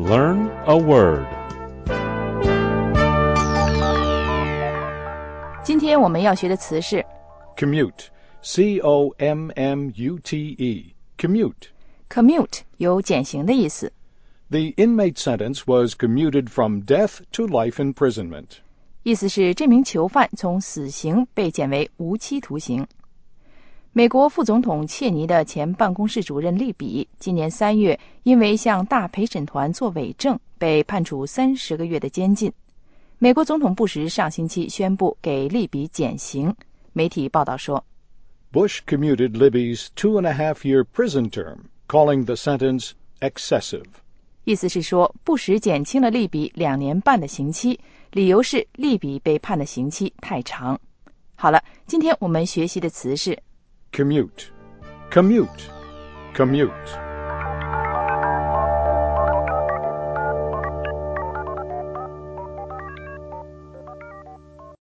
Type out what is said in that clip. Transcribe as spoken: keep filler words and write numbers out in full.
Learn a word. 今天我们要学的词是 commute, C O M M U T E, commute. commute 有减刑的意思。 The inmate sentence was commuted from death to life imprisonment. 意思是这名囚犯从死刑被减为无期徒刑。美国副总统切尼的前办公室主任利比今年三月因为向大陪审团作伪证被判处三十个月的监禁。美国总统布什上星期宣布给利比减刑。媒体报道说 Bush commuted Libby's two-and-a-half-year prison term, calling the sentence excessive. 意思是说布什减轻了利比两年半的刑期，理由是利比被判的刑期太长。好了，今天我们学习的词是 commute, commute, commute.